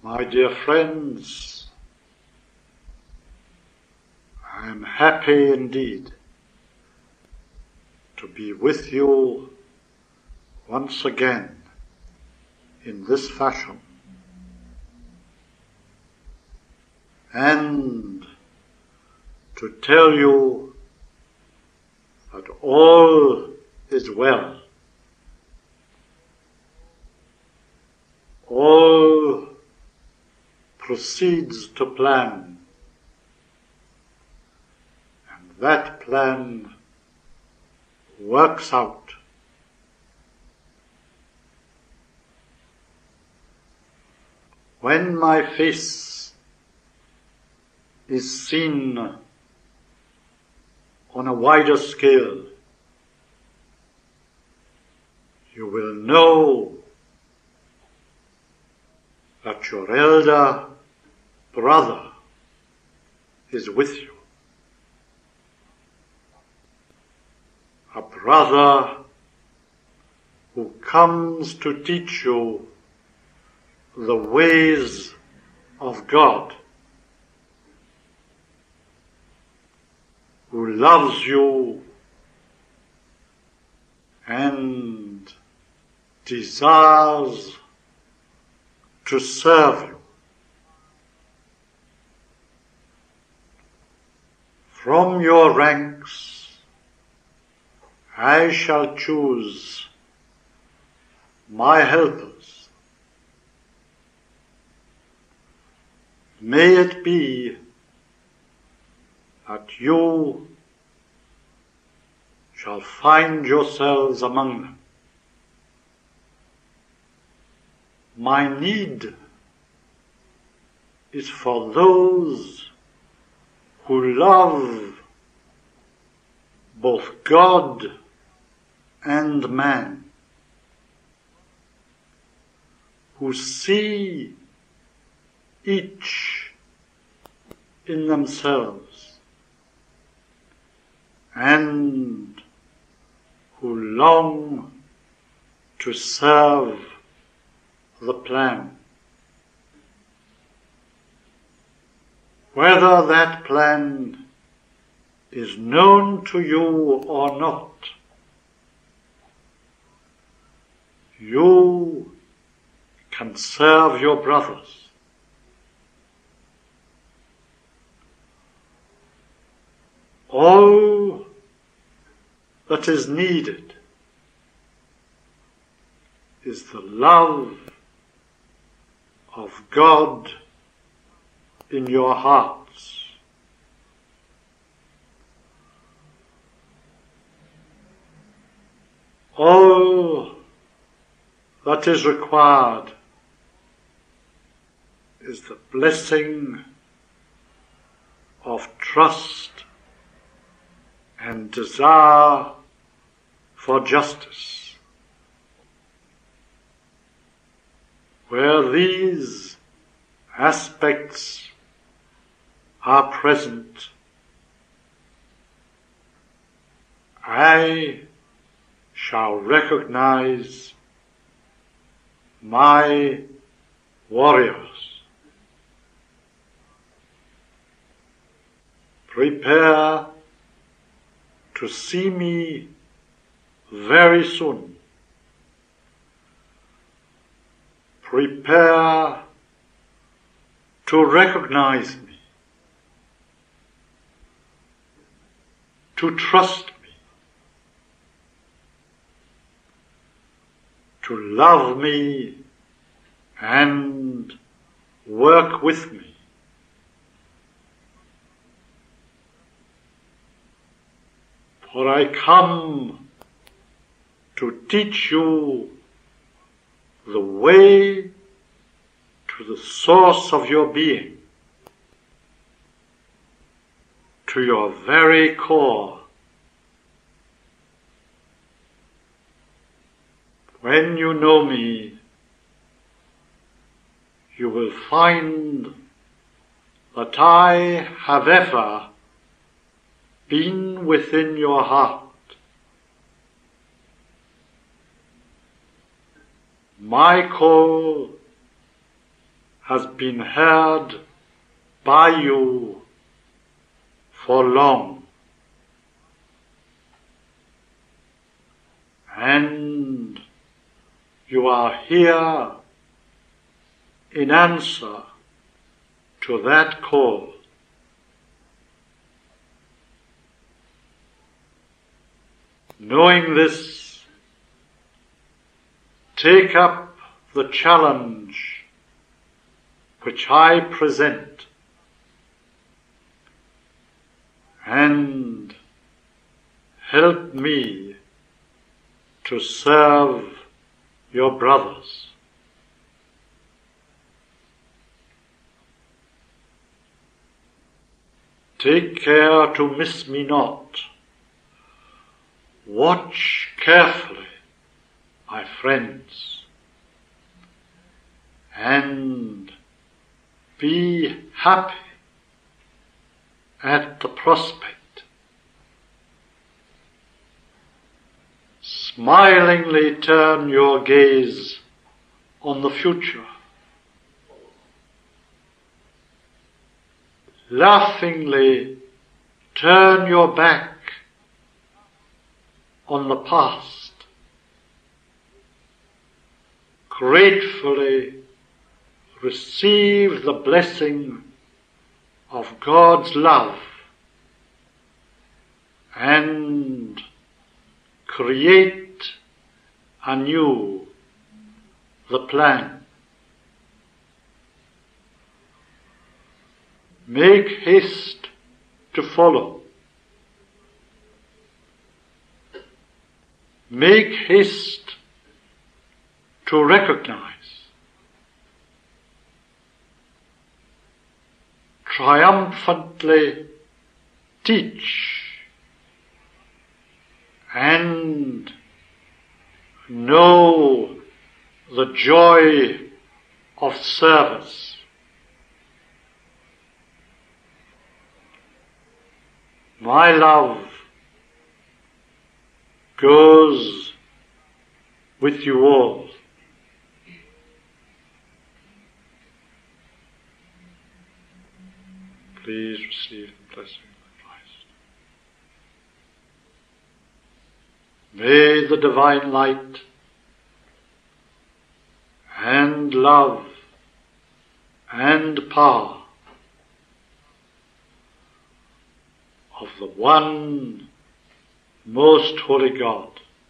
My dear friends, I am happy indeed to be with you once again in this fashion, and to tell you that all is well. All proceeds to plan, and that plan works out. When my face is seen on a wider scale, you will know that your elder brother is with you. A brother who comes to teach you the ways of God, who loves you and desires to serve you. From your ranks I shall choose my helpers. May it be that you shall find yourselves among them. My need is for those who love both God and man, who see each in themselves, and who long to serve the plan. Whether that plan is known to you or not, you can serve your brothers. All that is needed is the love of God in your hearts. All that is required is the blessing of trust and desire for justice. Where these aspects are present, I shall recognize my warriors. Prepare to see me very soon. Prepare to recognize me, to trust me, to love me and work with me. For I come to teach you the way to the source of your being, to your very core. When you know me, you will find that I have ever been within your heart. My call has been heard by you for long, and you are here in answer to that call. Knowing this, take up the challenge which I present and help me to serve your brothers. Take care to miss me not. Watch carefully, my friends, and be happy at the prospect. Smilingly turn your gaze on the future. Laughingly turn your back on the past. Gratefully receive the blessing of God's love and create anew the plan. Make haste to follow. Make haste to recognize. Triumphantly teach and know the joy of service. My love goes with you all. Please receive the blessing of Christ. May the divine light and love and power of the one most holy God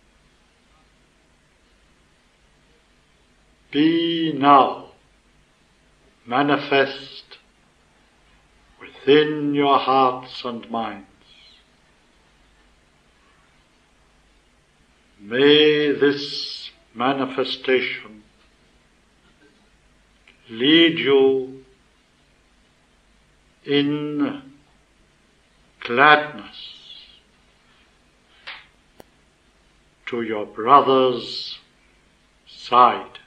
be now manifest within your hearts and minds. May this manifestation lead you in gladness to your brother's side.